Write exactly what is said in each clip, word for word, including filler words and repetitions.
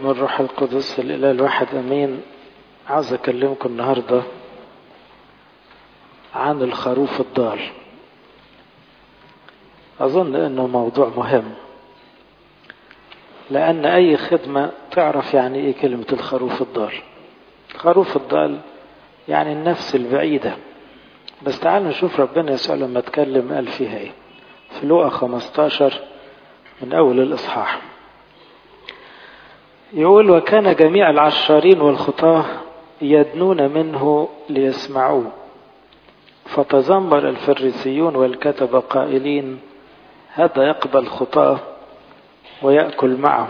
من الروح القدس الإله الواحد أمين. عاوز أكلمكم النهاردة عن الخروف الضال. أظن أنه موضوع مهم، لأن أي خدمة تعرف يعني إيه كلمة الخروف الضال. الخروف الضال يعني النفس البعيدة. بس تعالوا نشوف ربنا يسوع لما اتكلم قال فيها إيه في لوقا خمستاشر من أول الإصحاح. يقول: وكان جميع العشارين والخطاة يدنون منه ليسمعوه، فتذمر الفريسيون والكتبة قائلين: هذا يقبل خطاة ويأكل معه.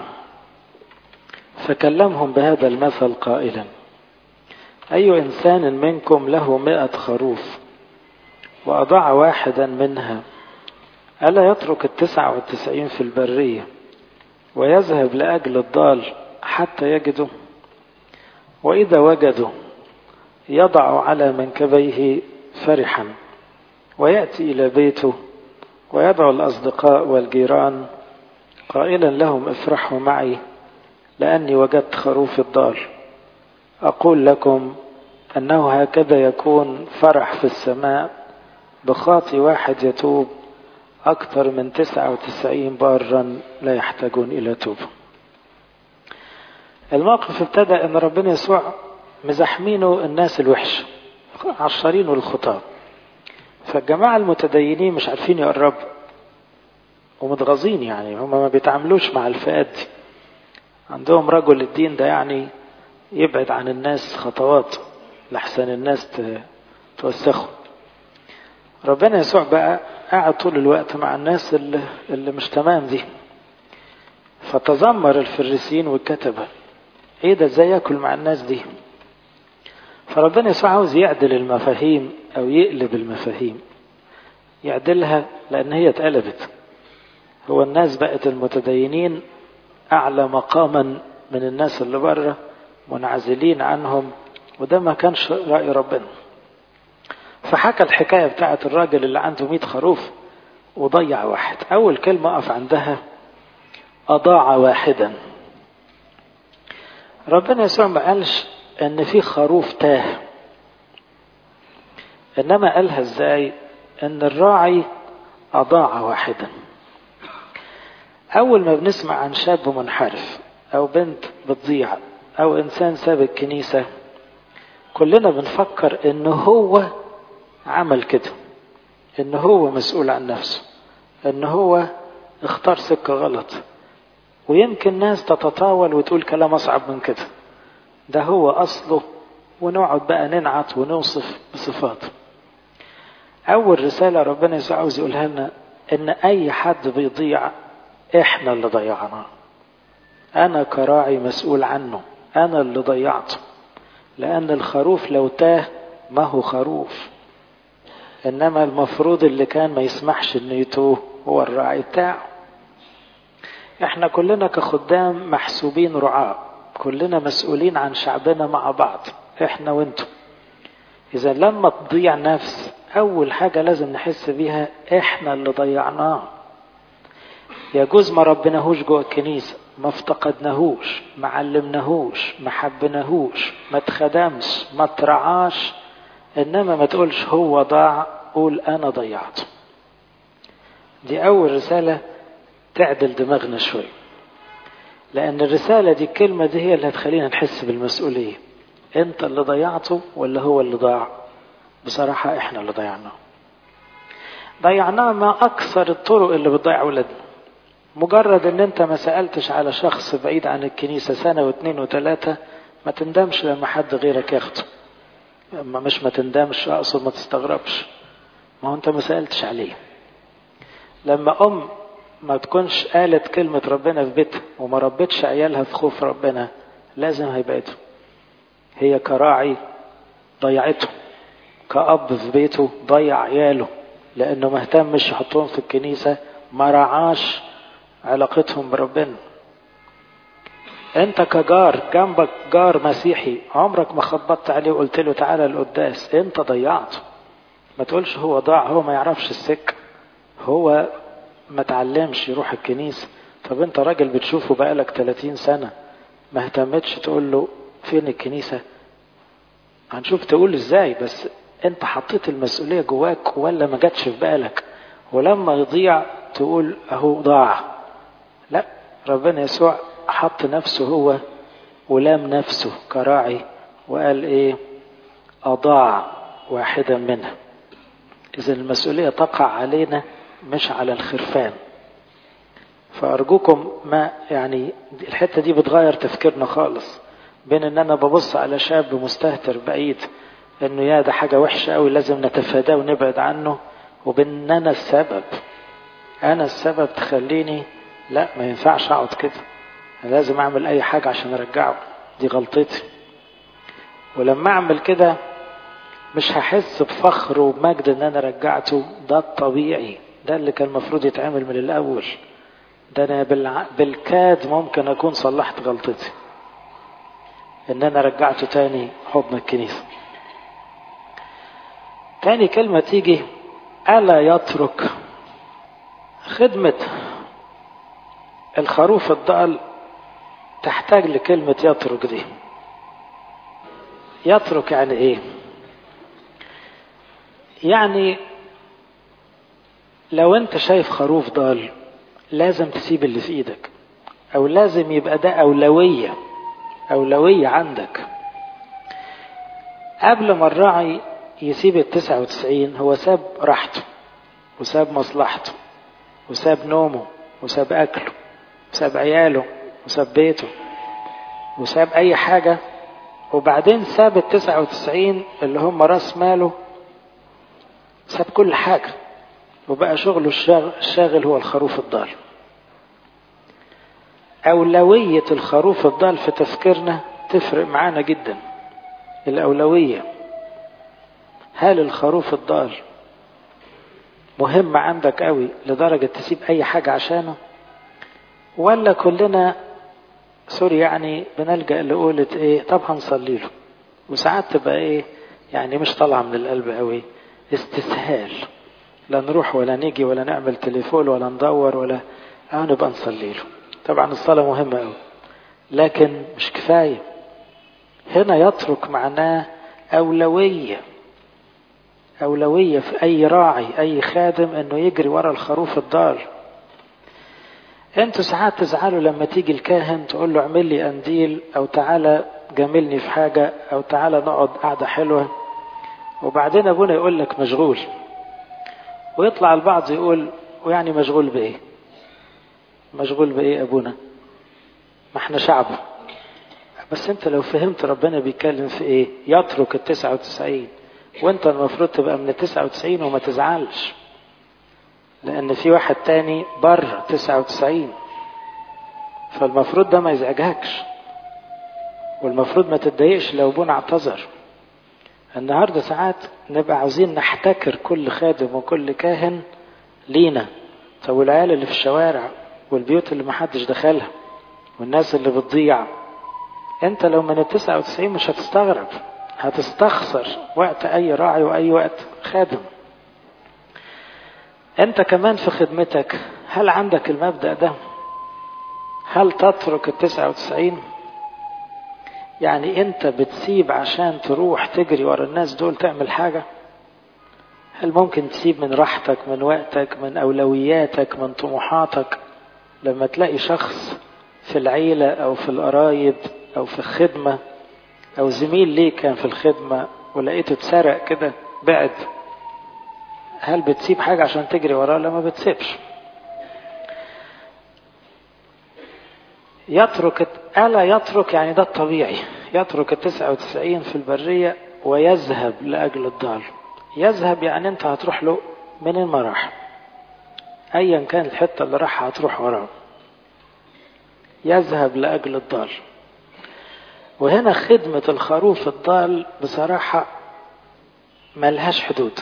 فكلمهم بهذا المثل قائلا: أي إنسان منكم له مئة خروف وأضاع واحدا منها، ألا يترك التسعة والتسعين في البرية ويذهب لأجل الضال حتى يجده؟ وإذا وجده يضع على منكبيه فرحا، ويأتي إلى بيته ويدعو الأصدقاء والجيران قائلا لهم: افرحوا معي لأني وجدت خروف الضال. أقول لكم أنه هكذا يكون فرح في السماء بخاطي واحد يتوب أكثر من تسعة وتسعين بارا لا يحتاجون إلى توبة. الموقف ابتدى أن ربنا يسوع مزحمينه الناس الوحش، عشرين والخطاة. فالجماعة المتدينين مش عارفين يقربوا ومتغاظين، يعني هم ما بيتعاملوش مع الفئات دي. عندهم رجل الدين ده يعني يبعد عن الناس خطوات لحسن الناس توسخوا. ربنا يسوع بقى قاعد طول الوقت مع الناس اللي, اللي مش تمام دي. فتذمر الفريسيين والكتبة: ايه ده، ازاي ياكل مع الناس دي؟ فربنا يسوع عاوز يعدل المفاهيم او يقلب المفاهيم، يعدلها لان هي اتقلبت. هو الناس بقت المتدينين اعلى مقاما من الناس اللي بره، منعزلين عنهم، وده ما كانش رأي ربنا. فحكى الحكاية بتاعت الراجل اللي عنده مئة خروف وضيع واحد. اول كلمة اقف عندها: اضاع واحدا. ربنا يسوع ما قالش ان في خروف تاه، انما قالها ازاي؟ ان الراعي اضاع واحدا. اول ما بنسمع عن شاب منحرف او بنت بتضيع او انسان ساب الكنيسة، كلنا بنفكر انه هو عمل كده، انه هو مسؤول عن نفسه، انه هو اختار سكة غلط. ويمكن ناس تتطاول وتقول كلام اصعب من كده، ده هو اصله، ونقعد بقى ننعت ونوصف بصفاته. اول رسالة ربنا يسوع عاوز يقولها لنا ان اي حد بيضيع احنا اللي ضيعناه. انا كراعي مسؤول عنه، انا اللي ضيعته. لان الخروف لو تاه ما هو خروف، انما المفروض اللي كان ما يسمحش انه يتوه هو الراعي بتاعه. احنا كلنا كخدام محسوبين رعاة، كلنا مسؤولين عن شعبنا مع بعض، احنا وانتم. اذا لما تضيع نفس، اول حاجة لازم نحس بيها احنا اللي ضيعناه. يجوز ما ربناهوش جوه الكنيسة، ما افتقدناهوش، ما علمناهوش، ما حبناهوش، ما اتخدمش، ما ترعاش، انما ما تقولش هو ضاع، قول انا ضيعته. دي اول رسالة تعدل دماغنا شوي، لان الرسالة دي الكلمة دي هي اللي هتخلينا نحس بالمسؤولية. انت اللي ضيعته ولا هو اللي ضاع؟ بصراحة احنا اللي ضيعناه. ضيعناه ما اكثر الطرق اللي بتضيع اولادنا. مجرد ان انت ما سألتش على شخص بعيد عن الكنيسة سنة واثنين وثلاثة، ما تندمش لما حد غيرك ياخده. ما مش ما تندمش، اقصد ما تستغربش، ما هو انت ما سألتش عليه. لما ام ما تكونش قالت كلمة ربنا في بيتها وما ربتش عيالها في خوف ربنا، لازم هيبعدوا. هي كراعي ضيعته، كأب في بيته ضيع عياله، لانه ما اهتمش يحطهم في الكنيسة، ما رعاش علاقتهم بربنا. انت كجار جنبك جار مسيحي، عمرك ما خبطت عليه وقلت له تعالى القداس، انت ضيعته. ما تقولش هو ضاع، هو ما يعرفش السكة، هو ما تعلمش يروح الكنيسة. طب انت راجل بتشوفه بقالك ثلاثين سنة، ما اهتمتش تقول له فين الكنيسة. هنشوف تقول ازاي، بس انت حطيت المسؤولية جواك ولا ما جاتش في بالك؟ ولما يضيع تقول اهو ضاع. لا، ربنا يسوع حط نفسه هو ولام نفسه كراعي وقال ايه؟ اضاع واحدا منها. اذا المسؤولية تقع علينا مش على الخرفان. فارجوكم ما يعني الحتة دي بتغير تفكيرنا خالص، بين ان انا ببص على شاب مستهتر بعيد انه يا ده حاجة وحشة قوي لازم نتفاداه ونبعد عنه، وبين ان انا السبب انا السبب تخليني لا ما ينفعش اقعد كده، لازم اعمل اي حاجة عشان ارجعه، دي غلطتي. ولما اعمل كده مش هحس بفخر وبمجد ان انا رجعته، ده الطبيعي، ده اللي كان المفروض يتعمل من الاول. ده انا بالع... بالكاد ممكن اكون صلحت غلطتي ان انا رجعته تاني حضن الكنيسة. تاني كلمة تيجي ألا يترك. خدمة الخروف الضال تحتاج لكلمة يترك دي. يترك يعني ايه؟ يعني لو انت شايف خروف ضال لازم تسيب اللي في ايدك، او لازم يبقى ده اولوية اولوية عندك. قبل ما الراعي يسيب التسعة وتسعين هو ساب راحته وساب مصلحته وساب نومه وساب اكله وساب عياله وساب بيته وساب اي حاجة، وبعدين ساب التسعة وتسعين اللي هم راس ماله، ساب كل حاجة وبقى شغله الشاغل هو الخروف الضال. أولوية الخروف الضال في تفكيرنا تفرق معانا جدا. الأولوية، هل الخروف الضال مهم عندك قوي لدرجة تسيب أي حاجة عشانه، ولا كلنا سوري يعني بنلجأ لقولة ايه طب هنصلي له، وساعات تبقى ايه يعني مش طالعة من القلب قوي، استسهال، لا نروح ولا نيجي ولا نعمل تليفون ولا ندور ولا اه نبقى نصلي له. طبعا الصلاة مهمة قوي لكن مش كفاية. هنا يترك معناه أولوية أولوية في أي راعي أي خادم أنه يجري ورا الخروف الضال. انتوا ساعات تزعلوا لما تيجي الكاهن تقول له اعمل لي قنديل او تعالى جاملني في حاجة او تعالى نقعد قعدة حلوة، وبعدين ابونا يقول لك مشغول، ويطلع البعض يقول ويعني مشغول بايه؟ مشغول بايه ابونا؟ ما احنا شعبه. بس انت لو فهمت ربنا بيتكلم في ايه، يترك التسعة وتسعين وانت المفروض تبقى من التسعة وتسعين وما تزعلش، لان في واحد تاني بره تسعة وتسعين، فالمفروض ده ما يزعجهكش، والمفروض ما تتضايقش لو ابونا اعتذر. النهاردة ساعات نبقى عاوزين نحتكر كل خادم وكل كاهن لينا. طب والعيال اللي في الشوارع والبيوت اللي محدش دخلها والناس اللي بتضيع، انت لو من التسعة وتسعين مش هتستغرب، هتستخسر وقت اي راعي واي وقت خادم. انت كمان في خدمتك هل عندك المبدأ ده؟ هل تترك التسعة وتسعين؟ يعني انت بتسيب عشان تروح تجري ورا الناس دول تعمل حاجة؟ هل ممكن تسيب من راحتك من وقتك من اولوياتك من طموحاتك لما تلاقي شخص في العيلة او في القرايب او في الخدمة او زميل ليك كان في الخدمة ولقيته اتسرق كده بعد، هل بتسيب حاجة عشان تجري وراه؟ لا، ما بتسيبش. يترك ألا يترك يعني ده الطبيعي، يترك التسعة وتسعين في البرية ويذهب لأجل الضال. يذهب يعني انت هتروح له منين ما راح، ايا كان الحتة اللي راح هتروح وراه. يذهب لأجل الضال. وهنا خدمة الخروف الضال بصراحة ملهاش حدود،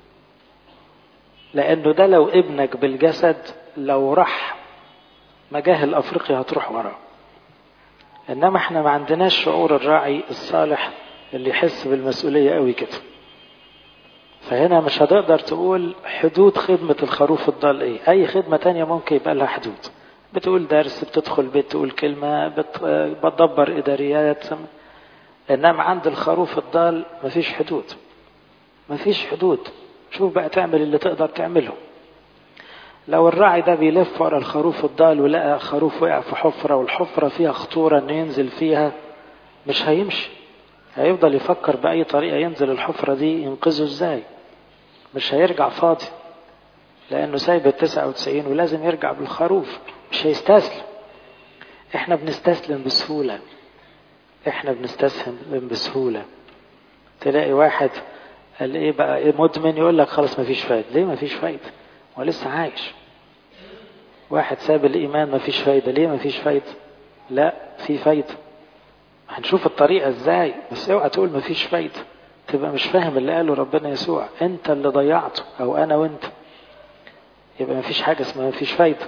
لأنه ده لو ابنك بالجسد لو راح مجاهل أفريقيا هتروح وراه. إنما احنا ما عندناش شعور الراعي الصالح اللي يحس بالمسؤولية قوي كده. فهنا مش هتقدر تقول حدود خدمة الخروف الضال ايه. أي خدمة تانية ممكن يبقى لها حدود، بتقول درس، بتدخل بيت تقول كلمة، بتدبر إداريات. إنما عند الخروف الضال مفيش حدود، مفيش حدود. شوف بقى تعمل اللي تقدر تعمله. لو الراعي ده بيلف ورا الخروف الضال ولقى خروف وقع في حفرة والحفرة فيها خطورة انه ينزل فيها، مش هيمشي، هيفضل يفكر بأي طريقة ينزل الحفرة دي ينقذه ازاي. مش هيرجع فاضي، لأنه سايب التسعة وتسعين ولازم يرجع بالخروف، مش هيستسلم. احنا بنستسلم بسهولة، احنا بنستسلم بسهولة. تلاقي واحد قال ايه بقى، ايه مدمن، يقول لك خلاص مفيش فايدة. ليه مفيش فايدة؟ ولسه عايش. واحد ساب الإيمان مفيش فايدة. ليه مفيش فايدة؟ لا، في فايدة. هنشوف الطريقة ازاي، بس اوعى تقول مفيش فايدة، تبقى مش فاهم اللي قاله ربنا يسوع. انت اللي ضيعته، او انا وانت. يبقى مفيش حاجة اسمها مفيش فايدة.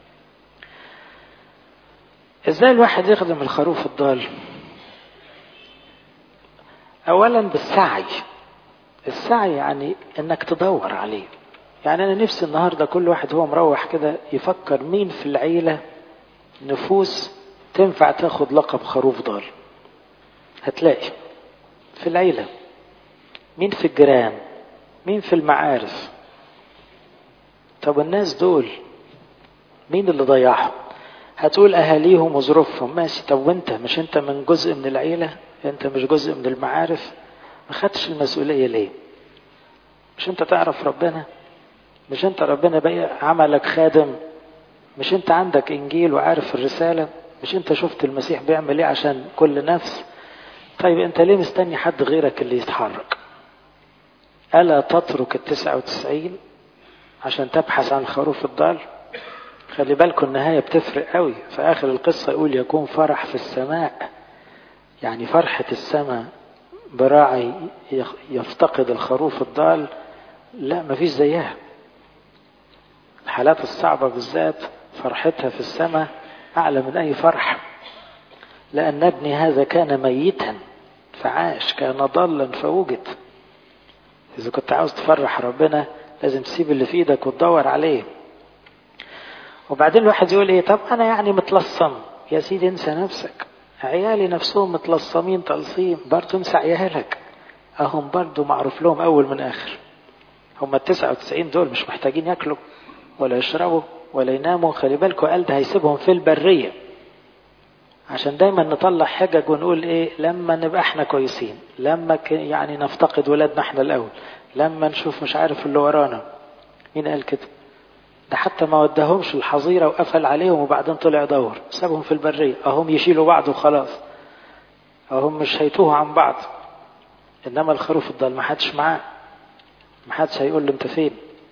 ازاي الواحد يخدم الخروف الضال؟ اولا بالسعي. السعي يعني انك تدور عليه. يعني انا نفسي النهاردة كل واحد هو مروح كده يفكر مين في العيلة نفوس تنفع تاخد لقب خروف ضال. هتلاقي في العيلة، مين في الجيران، مين في المعارف. طب الناس دول مين اللي ضيعهم؟ هتقول اهاليهم وظروفهم، ماشي. طب وانت، مش انت من جزء من العيلة؟ انت مش جزء من المعارف؟ ما خدتش المسؤولية ليه؟ مش انت تعرف ربنا؟ مش انت ربنا بقى عملك خادم؟ مش انت عندك انجيل وعارف الرسالة؟ مش انت شفت المسيح بيعمل ايه عشان كل نفس؟ طيب انت ليه مستني حد غيرك اللي يتحرك؟ ألا تترك التسعة وتسعين عشان تبحث عن الخروف الضال؟ خلي بالكم النهاية بتفرق قوي. في آخر القصة يقول يكون فرح في السماء. يعني فرحة السماء براعي يفتقد الخروف الضال، لا مفيش زيها. الحالات الصعبة بالذات فرحتها في السماء أعلى من أي فرح. لأن ابني هذا كان ميتا فعاش، كان ضالا فوجد. إذا كنت عاوز تفرح ربنا لازم تسيب اللي في إيدك وتدور عليه. وبعدين الواحد يقول إيه، طب أنا يعني متلصم. يا سيدي انسى نفسك. عيالي نفسهم متلصمين تلصيم، برضو انسى عيالك. أهم برضو معروف لهم أول من آخر. هم التسعة وتسعين دول مش محتاجين يأكلوا ولا يشربوا ولا يناموا. خلي بالكوا قال ده هيسيبهم في البرية، عشان دايما نطلع حجج ونقول ايه، لما نبقى احنا كويسين، لما يعني نفتقد ولادنا احنا الاول، لما نشوف مش عارف اللي ورانا. مين قال كده؟ ده حتى ما ودهمش الحظيرة وقفل عليهم وبعدين طلع يدور، سابهم في البرية. اهم يشيلوا بعض وخلاص، اهم مش هيتوه عن بعض. انما الخروف الضال ما حدش معاه، ما حدش هيقول له انت فين.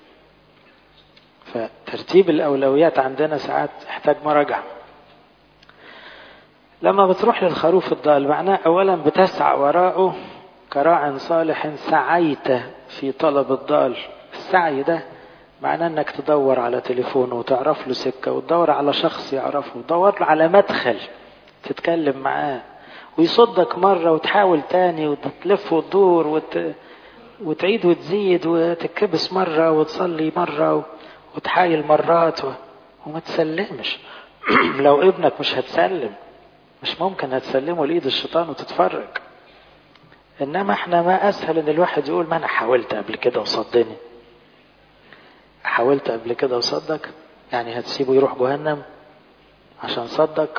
فترتيب الاولويات عندنا ساعات يحتاج مراجعة. لما بتروح للخروف الضال معناه اولا بتسعى وراءه كراع صالح سعيت في طلب الضال. السعي ده معناه انك تدور على تليفونه وتعرف له سكة، وتدور على شخص يعرفه، وتدور له على مدخل تتكلم معاه، ويصدك مرة وتحاول تاني وتلف وتدور وت... وتعيد وتزيد وتكبس مرة وتصلي مرة وتحايل مرات و... وما تسلمش. لو ابنك مش هتسلم، مش ممكن هتسلمه لإيد الشيطان وتتفرج. إنما احنا ما أسهل إن الواحد يقول ما أنا حاولت قبل كده وصدني. حاولت قبل كده وصدك؟ يعني هتسيبه يروح جهنم عشان صدق؟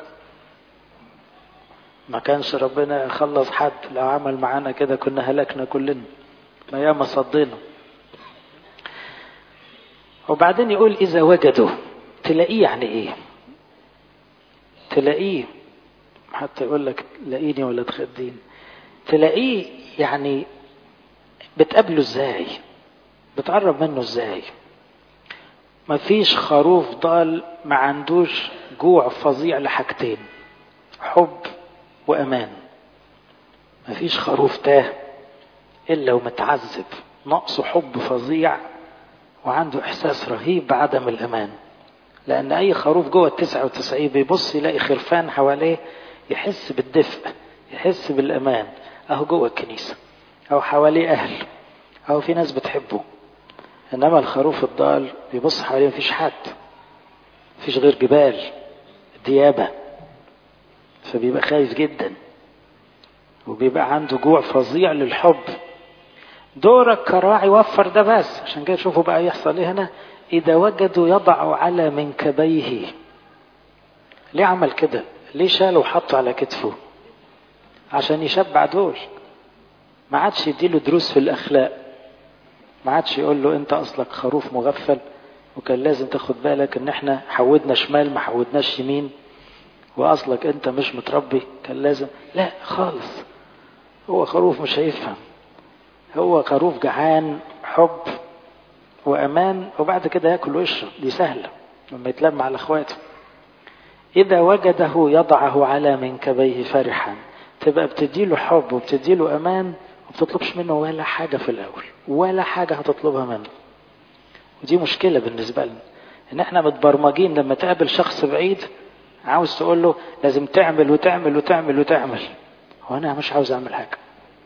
ما كانش ربنا خلص حد. لو عمل معانا كده كنا هلكنا كلنا، ما ياما صدينا. وبعدين يقول إذا وجدوا. تلاقيه يعني إيه؟ تلاقيه حتى يقول لك لاقيني ولا تخديني. تلاقيه يعني بتقابله ازاي، بتقرب منه ازاي. مفيش خروف ضال ما عندوش جوع فظيع لحاجتين، حب وامان. مفيش خروف تاه الا ومتعذب، نقصه حب فظيع وعنده احساس رهيب بعدم الامان. لان اي خروف جوه التسعة وتسعين بيبص يلاقي خرفان حواليه يحس بالدفء، يحس بالامان. اهو جوه الكنيسة، او حواليه اهل، او في ناس بتحبه. انما الخروف الضال بيبص حواليه مفيش حد، مفيش غير جبال، ديابة، فبيبقى خايف جدا وبيبقى عنده جوع فظيع للحب. دورك كراعي وفر ده بس. عشان كده شوفوا بقى يحصل ايه هنا. اذا وجدوا يضع على منكبيه. ليه عمل كده؟ ليه شاله وحطه على كتفه؟ عشان يشبع دول. ما عادش يديله دروس في الاخلاق، ما عادش يقول له انت اصلك خروف مغفل وكان لازم تاخد بالك ان احنا حودنا شمال ما حودناش يمين، واصلك انت مش متربي كان لازم. لا خالص، هو خروف مش هيفهم. هو خروف جعان حب وامان، وبعد كده ياكل ويشرب، دي سهله لما يتلم على اخواته. اذا وجده يضعه على منكبيه فرحا. تبقى بتديله حب وبتديله امان وبتطلبش منه ولا حاجه في الاول، ولا حاجه هتطلبها منه. ودي مشكله بالنسبه لنا، ان احنا متبرمجين لما تقابل شخص بعيد عاوز تقول له لازم تعمل وتعمل وتعمل وتعمل. هو انا مش عاوز اعمل حاجه،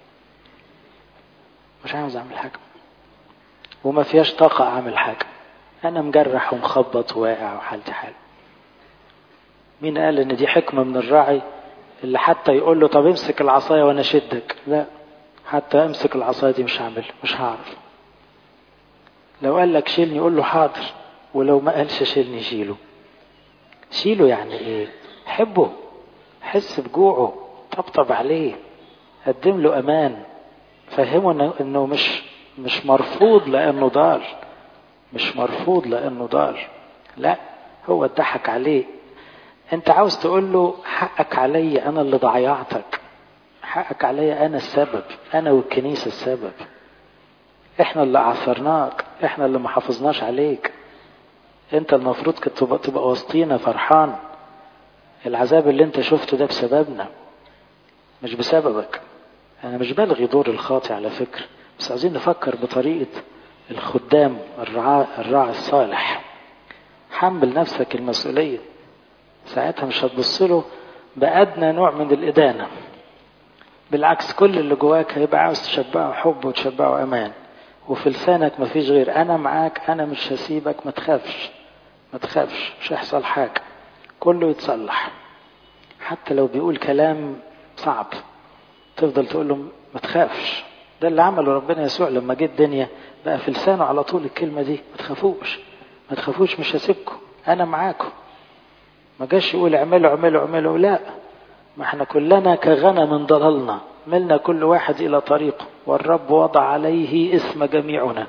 مش عاوز اعمل حاجه وما فيهاش طاقه اعمل حاجه. انا مجرح ومخبط واقع وحالتي حال. مين قال ان دي حكمه من الراعي اللي حتى يقول له طب امسك العصايه وانا اشدك؟ لا، حتى امسك العصايه دي مش هعمل، مش هعرف. لو قال لك شيلني قول له حاضر، ولو ما قالش شيلني شيله. شيله يعني ايه؟ حبه، حس بجوعه، طبطب عليه، قدم له امان، فهمه انه, إنه مش مش مرفوض لانه ضال، مش مرفوض لانه ضال. لا، هو اتضحك عليه. انت عاوز تقول له حقك علي، انا اللي ضيعتك، حقك علي، انا السبب، انا والكنيسة السبب، احنا اللي عثرناك، احنا اللي ما حافظناش عليك. انت المفروض كنت تبقى, تبقى وسطينا فرحان. العذاب اللي انت شفته ده بسببنا مش بسببك. انا مش بلغي دور الخاطئ على فكرة، بس عايزين نفكر بطريقة الخدام الرعاة الراعي الصالح. حمل نفسك المسؤولية، ساعتها مش هتبصله بأدنى نوع من الإدانة. بالعكس، كل اللي جواك هيبقى عاوز تشبعه حب وتشبعه أمان، وفي لسانك مفيش غير أنا معاك، أنا مش هسيبك، ما تخافش ما تخافش، مش هيحصل حاجة، كله يتصلح. حتى لو بيقول كلام صعب تفضل تقول له ما تخافش. ده اللي عمله ربنا يسوع لما جه الدنيا، بقى في لسانه على طول الكلمة دي، ما تخافوش ما تخافوش، مش هسيبكم، أنا معاكم. ما جاش يقول اعملوا اعملوا اعملوا، لا، ما احنا كلنا كغنم ضللنا، ملنا كل واحد الى طريقه، والرب وضع عليه اسم جميعنا.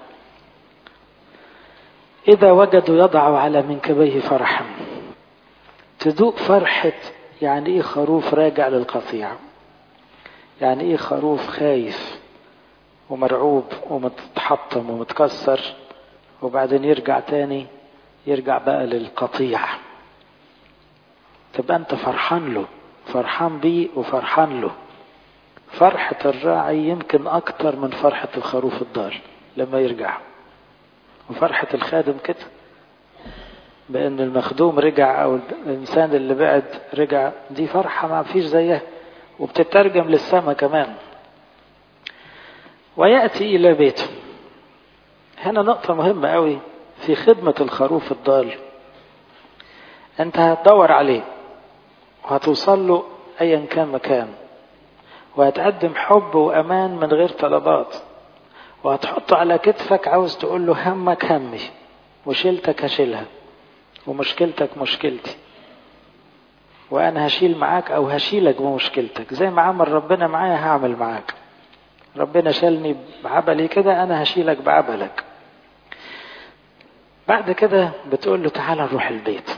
اذا وجدوا يضع على منكبيه فرحا. تذوق فرحة يعني ايه خروف راجع للقطيع، يعني ايه خروف خايف ومرعوب ومتحطم ومتكسر وبعدين يرجع تاني، يرجع بقى للقطيع. تبقى انت فرحان له، فرحان بيه وفرحان له. فرحة الراعي يمكن اكتر من فرحة الخروف الضال لما يرجع، وفرحة الخادم كده بان المخدوم رجع او الانسان اللي بعد رجع، دي فرحة ما فيش زيها، وبتترجم للسماء كمان. ويأتي الى بيته. هنا نقطة مهمة قوي في خدمة الخروف الضال. انت هتدور عليه وهتوصل له ايا كان مكان، وهتقدم حب وامان من غير طلبات، وهتحطه على كتفك، عاوز تقول له همك همي وشيلتك هشيلها ومشكلتك مشكلتي، وانا هشيل معاك او هشيلك بمشكلتك، زي ما عمل ربنا معايا هعمل معاك. ربنا شالني بعبلي كده، انا هشيلك بعبلك. بعد كده بتقول له تعالى نروح البيت.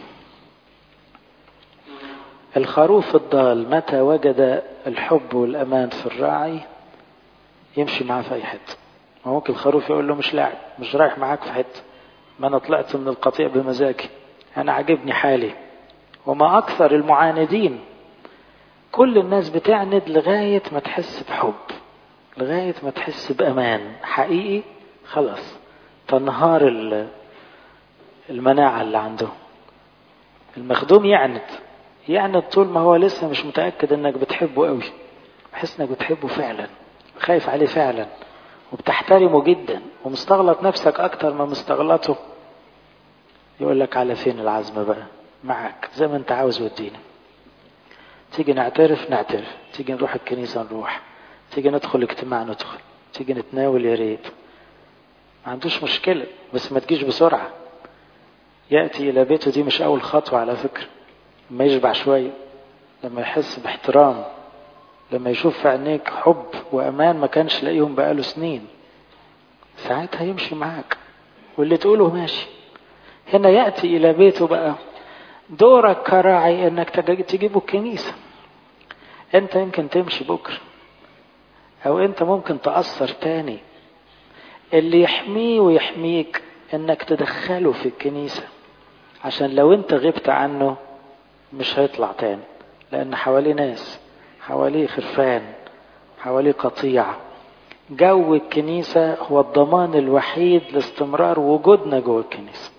الخروف الضال متى وجد الحب والأمان في الراعي يمشي معاه في أي حتة. ممكن الخروف يقول له مش لاعب، مش رايح معاك في حتة، ما أنا طلعت من القطيع بمزاجي، أنا عجبني حالي. وما أكثر المعاندين، كل الناس بتعند لغاية ما تحس بحب، لغاية ما تحس بأمان حقيقي، خلاص تنهار المناعة اللي عنده. المخدوم يعند يعني طول ما هو لسه مش متأكد انك بتحبه قوي، بحس انك بتحبه فعلا، خايف عليه فعلا، وبتحترمه جدا، ومستغلط نفسك اكتر ما مستغلطه. يقول لك على فين العزم بقى، معاك زي ما انت عاوز ودينا. تيجي نعترف نعترف، تيجي نروح الكنيسة نروح، تيجي ندخل اجتماع ندخل، تيجي نتناول يا ريت، ما عندوش مشكلة، بس ما تجيش بسرعة. يأتي إلى بيته دي مش أول خطوة على فكرة. لما يشبع شوية، لما يحس باحترام، لما يشوف في عينيك حب وأمان ما كانش لاقيهم بقاله سنين، ساعتها يمشي معاك واللي تقوله ماشي. هنا يأتي إلى بيته بقى، دورك كراعي انك تجيبه الكنيسة. انت يمكن تمشي بكرة، او انت ممكن تأثر تاني. اللي يحميه ويحميك انك تدخله في الكنيسة، عشان لو انت غبت عنه مش هيطلع تاني، لان حواليه ناس، حواليه خرفان، حواليه قطيع. جو الكنيسة هو الضمان الوحيد لاستمرار وجودنا جوه الكنيسة،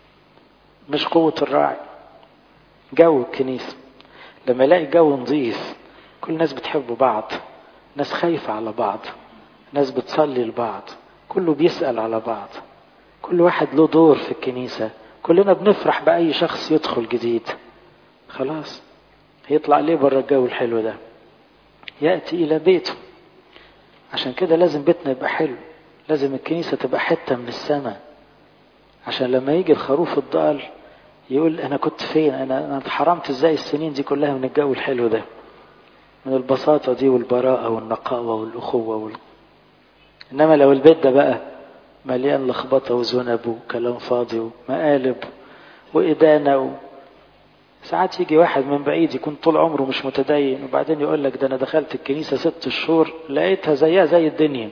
مش قوة الراعي. جو الكنيسة لما يلاقي جو نظيف، كل الناس بتحب بعض، ناس خايفة على بعض، ناس بتصلي لبعض، كله بيسأل على بعض، كل واحد له دور في الكنيسة، كلنا بنفرح بأي شخص يدخل جديد. خلاص هيطلع ليه بره الجو الحلو ده؟ يأتي إلى بيته. عشان كده لازم بيتنا يبقى حلو، لازم الكنيسة تبقى حتة من السماء، عشان لما يجي الخروف الضال يقول أنا كنت فين، أنا أنا اتحرمت إزاي السنين دي كلها من الجو الحلو ده، من البساطة دي والبراءة والنقاوة والأخوة وال... إنما لو البيت ده بقى مليان لخبطة وذنب وكلام فاضي ومقالب وإدانة و... ساعات يجي واحد من بعيد يكون طول عمره مش متدين، وبعدين يقول لك ده أنا دخلت الكنيسة ست شهور لقيتها زيها زي الدنيا،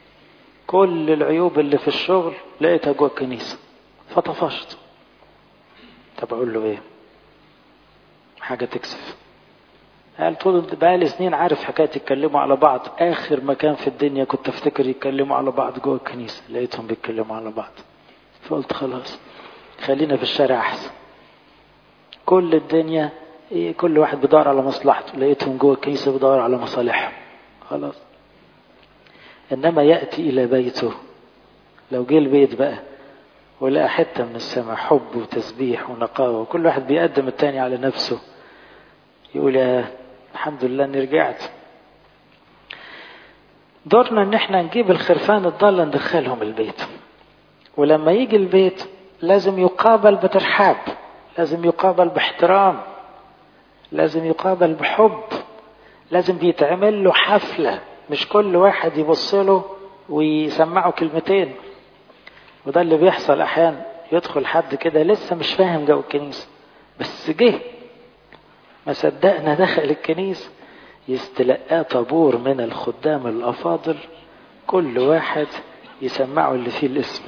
كل العيوب اللي في الشغل لقيتها جوه الكنيسة، فطفشت. طب أقول له إيه؟ حاجة تكسف. قال طول بقالي سنين عارف حكاية يتكلموا على بعض، آخر مكان في الدنيا كنت أفتكر يتكلموا على بعض جوه الكنيسة، لقيتهم بيتكلموا على بعض، فقلت خلاص خلينا في الشارع أحسن. كل الدنيا كل واحد بيدور على مصلحته، لقيتهم جوه الكنيسة بيدور على مصالحهم، خلاص. إنما يأتي إلى بيته، لو جه البيت بقى ولقى حتة من السماء، حب وتسبيح ونقاوة، وكل واحد بيقدم التاني على نفسه، يقول يا الحمد لله اني رجعت. دورنا ان احنا نجيب الخرفان الضالة ندخلهم البيت، ولما يجي البيت لازم يقابل بترحاب، لازم يقابل باحترام، لازم يقابل بحب، لازم بيتعمل له حفلة، مش كل واحد يبص له ويسمعه كلمتين. وده اللي بيحصل احيانا، يدخل حد كده لسه مش فاهم جو الكنيسة، بس جه ما صدقنا دخل الكنيسة، يستلقى طابور من الخدام الأفاضل، كل واحد يسمعوا اللي فيه الاسم،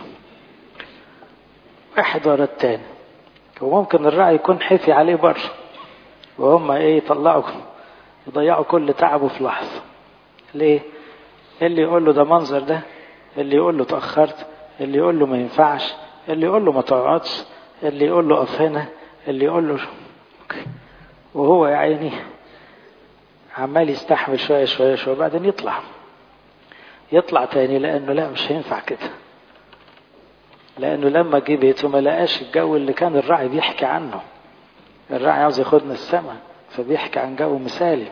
واحد ورا التاني. وممكن الراعي يكون حفي عليه بره، وهم ايه يطلعوا يضيعوا كل تعبه في لحظة. ليه؟ اللي يقول له ده منظر ده، اللي يقول له تأخرت، اللي يقول له ما ينفعش، اللي يقول له ما تقعدش، اللي يقول له اقف هنا، اللي يقول له، وهو يا عيني عمال يستحمل شوية شوية شوية، بعدين يطلع يطلع تاني، لأنه لا مش هينفع كده، لأنه لما جه بيته ما لقاش الجو اللي كان الراعي بيحكي عنه. الراعي عاوز ياخدنا السماء، فبيحكي عن جو مثالي.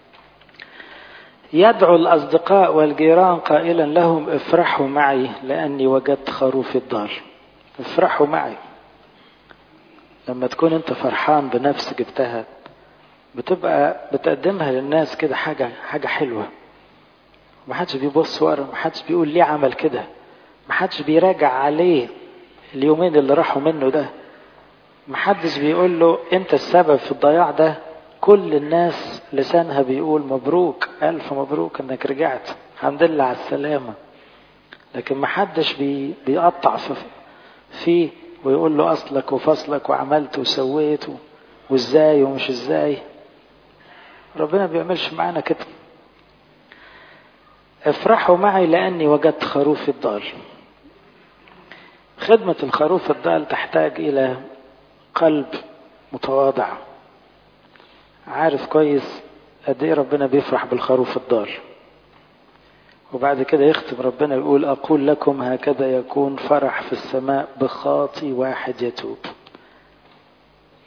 يدعو الأصدقاء والجيران قائلا لهم افرحوا معي لأني وجدت خروف الضال. افرحوا معي. لما تكون انت فرحان بنفس جبتها، بتبقى بتقدمها للناس كده حاجة حاجة حلوة. محدش بيبص ورا، محدش بيقول ليه عمل كده، محدش بيراجع عليه اليومين اللي راحوا منه ده، محدش بيقول له انت السبب في الضياع ده. كل الناس لسانها بيقول مبروك، ألف مبروك انك رجعت، الحمد لله على السلامة. لكن محدش بي بيقطع فيه ويقول له أصلك وفصلك وعملت وسويت وإزاي ومش إزاي. ربنا بيعملش معانا كده. افرحوا معي لأني وجدت خروف الضال. خدمة الخروف الضال تحتاج إلى قلب متواضع، عارف كويس قد ايه ربنا بيفرح بالخروف الضال. وبعد كده يختم ربنا يقول أقول لكم هكذا يكون فرح في السماء بخاطي واحد يتوب.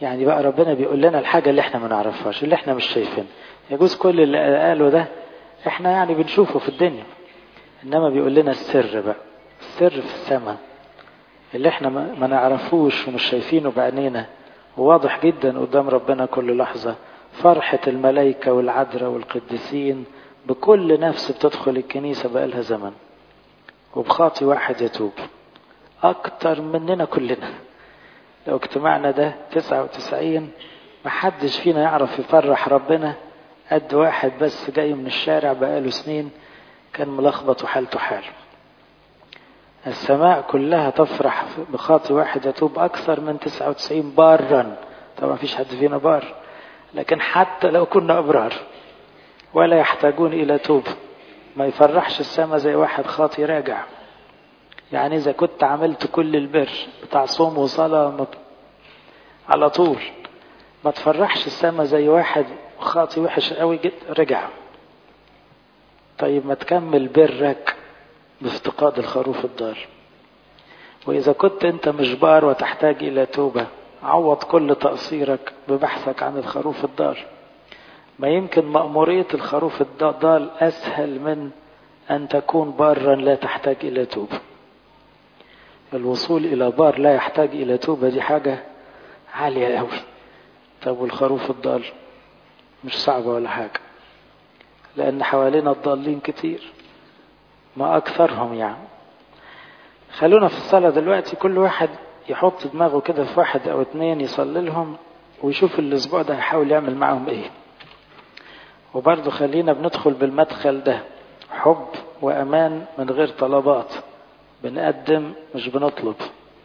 يعني بقى ربنا بيقول لنا الحاجة اللي احنا ما نعرفهاش، اللي احنا مش شايفين. يجوز كل اللي قاله ده احنا يعني بنشوفه في الدنيا، انما بيقول لنا السر بقى، السر في السماء اللي احنا ما نعرفوش ومش شايفينه بعينينا، وواضح جدا قدام ربنا كل لحظة. فرحة الملائكة والعذراء والقديسين بكل نفس بتدخل الكنيسة بقالها زمن، وبخاطي واحد يتوب اكتر مننا كلنا. لو اجتمعنا ده تسعة وتسعين محدش فينا يعرف يفرح ربنا قد واحد بس جاي من الشارع بقاله سنين كان ملخبط وحالته حال. السماء كلها تفرح بخاطي واحد يتوب أكثر من تسعة وتسعين بارا. طبعا مفيش حد فينا بار، لكن حتى لو كنا أبرار ولا يحتاجون إلى توب، ما يفرحش السماء زي واحد خاطي راجع. يعني إذا كنت عملت كل البر بتاع صوم وصلاة على طول، ما تفرحش السماء زي واحد خاطي وحش قوي جدا رجع. طيب ما تكمل برك بافتقاد الخروف الضال. وإذا كنت أنت مش بار وتحتاج إلى توبة، عوض كل تقصيرك ببحثك عن الخروف الضال. ما يمكن مأمورية الخروف الضال أسهل من أن تكون بارا لا تحتاج إلى توبة. الوصول إلى بار لا يحتاج إلى توبة دي حاجة عالية قوي. طب والخروف الضال مش صعبة ولا حاجة، لأن حوالينا الضالين كتير ما أكثرهم. يعني خلونا في الصلاة دلوقتي كل واحد يحط دماغه كده في واحد أو اتنين يصلي لهم، ويشوف الأسبوع ده يحاول يعمل معهم إيه. وبرضه خلينا بندخل بالمدخل ده حب وأمان من غير طلبات، بنقدم مش بنطلب،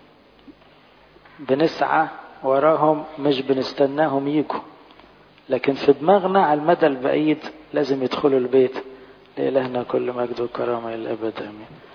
بنسعى وراهم مش بنستناهم يجوا، لكن في دماغنا على المدى البعيد لازم يدخلوا البيت. لإلهنا كل مجد وكرامة إلى الأبد آمين.